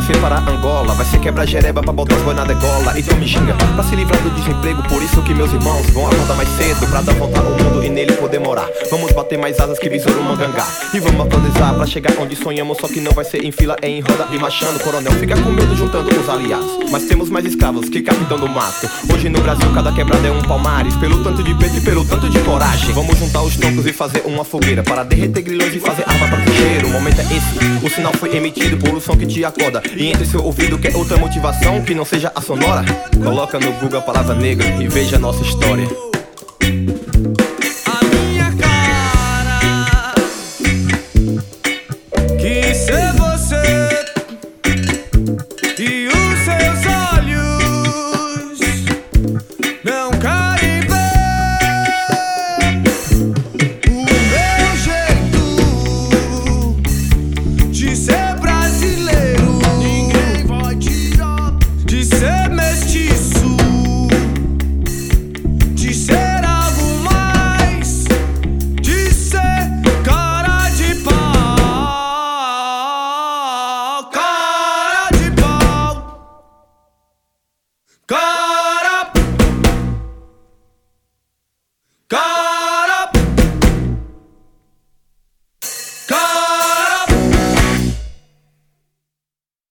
ser para Angola, vai ser quebra-jereba pra botar os boi na degola. Então me xinga pra se livrar do desemprego. Por isso que meus irmãos vão acordar mais cedo pra dar volta ao mundo e nele poder morar. Vamos bater mais asas que besouro mangangá e vamos atualizar pra chegar onde sonhamos. Só que não vai ser em fila, é em roda e marchando. Coronel fica com medo juntando os aliados, mas temos mais escravos que capitão do mato. Hoje no Brasil cada quebrada é um palmares, pelo tanto de peito e pelo tanto de coragem. Vamos juntar os troncos e fazer uma fogueira para derreter grilhões e fazer arma pra trincheiro. O momento é esse, o sinal foi emitido por um som que te acorda. E entre seu ouvido quer outra motivação que não seja a sonora? Coloca no Google a palavra negra e veja a nossa história. A minha cara quis ser você e os seus olhos